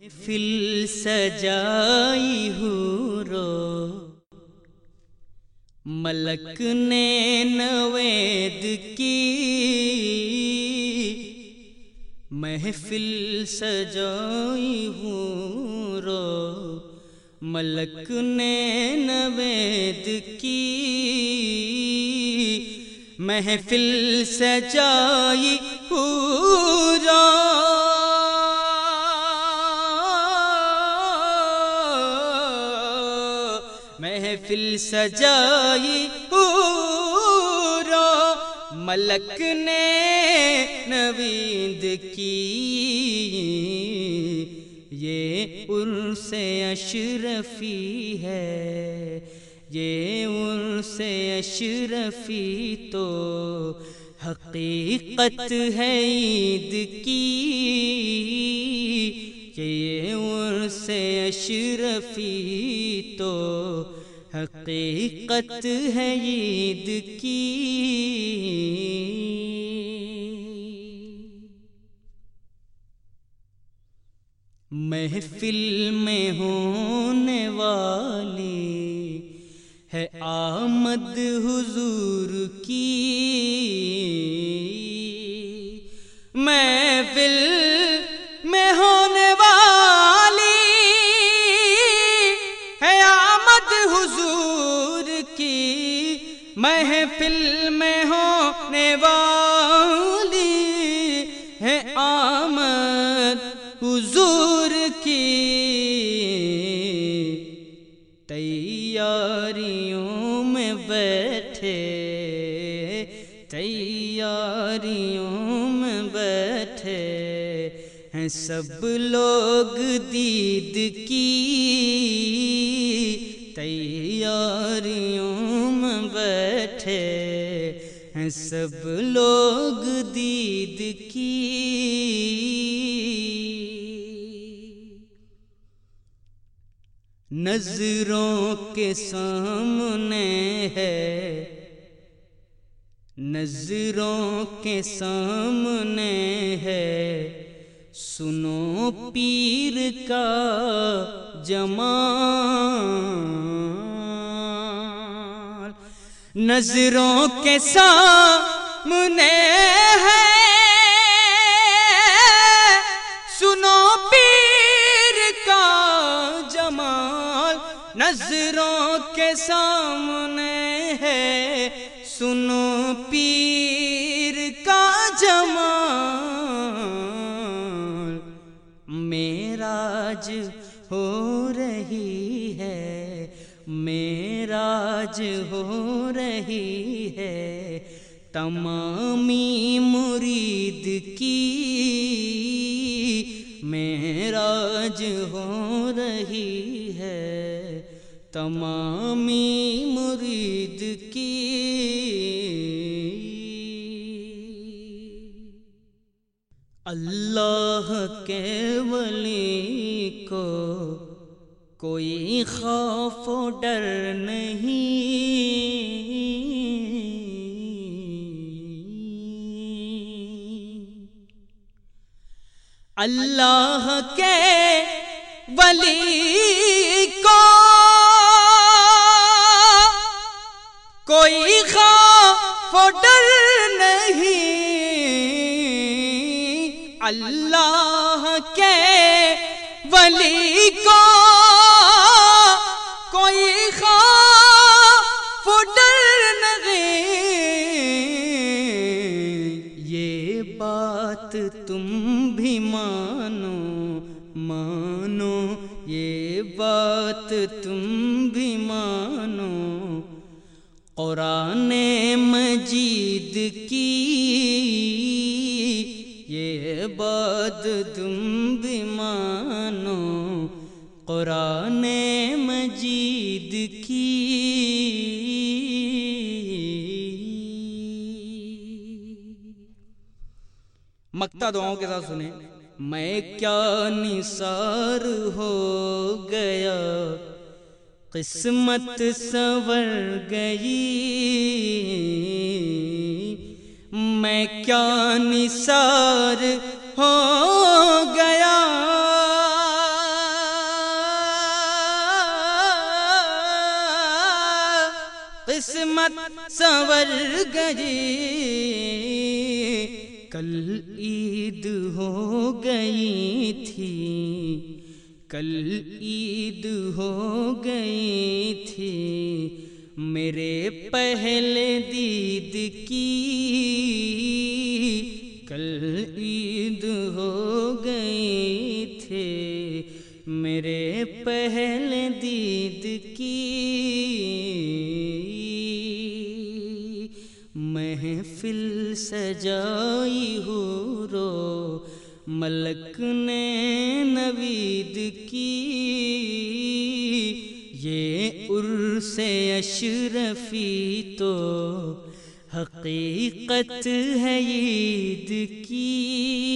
محفل سجائی حورو ملک نے نوید کی، محفل سجائی حورو ملک نے نوید کی، محفل سجائی حورو محفل سجائی حورو ملک نے نوید کی، یہ عرس اشرفی ہے، یہ عرس اشرفی تو حقیقت ہے عید کی، یہ عرس اشرفی تو حقیقت ہے عید کی۔ محفل میں ہونے والی ہے آمد حضور کی، محفل میں ہونے والی ہے آمد حضور کی، محفل میں ہونے والی ہے آمد حضور کی، تیاریوں میں بیٹھے، تیاریوں میں بیٹھے ہیں سب لوگ دید کی، تیاریوں میں بیٹھے ہیں سب لوگ دید کی۔ نظروں کے سامنے ہے، نظروں کے سامنے ہے، سنو پیر کا جمال، نظروں کے سامنے ہے، سنو پیر کا جمال، نظروں کے سامنے ہے، سنو پیر کا جمال، معراج ہو رہی ہے، معراج ہو رہی ہے تمامی مرید کی، معراج ہو رہی ہے تمامی مرید کی۔ اللہ کے ولی کو کوئی خوف و ڈر نہیں، اللہ کے ولی کو کوئی خوف و ڈر نہیں، اللہ کے ولی کو کوئی خوف و ڈر نہیں، یہ بات تم بھی مانو، مانو یہ بات تم بھی مانو، قرآن مجید کی، یہ بات تم بھی مانو، قرآن مجید کی۔ مقطع دعاؤں کے ساتھ سنیں۔ میں کیا نثار ہو گیا، قسمت سنور گئی، میں کیا نثار ہو گیا، قسمت سنور گئی، کل عید ہو گئی تھی، کل عید ہو گئی تھی، میرے پہلے دید کی کل عید ہو گئی تھی، میرے پہلے دید کی محفل سجائی حورو ملک نے نوید کی، یہ عرس اشرفی تو حقیقت ہے عید کی۔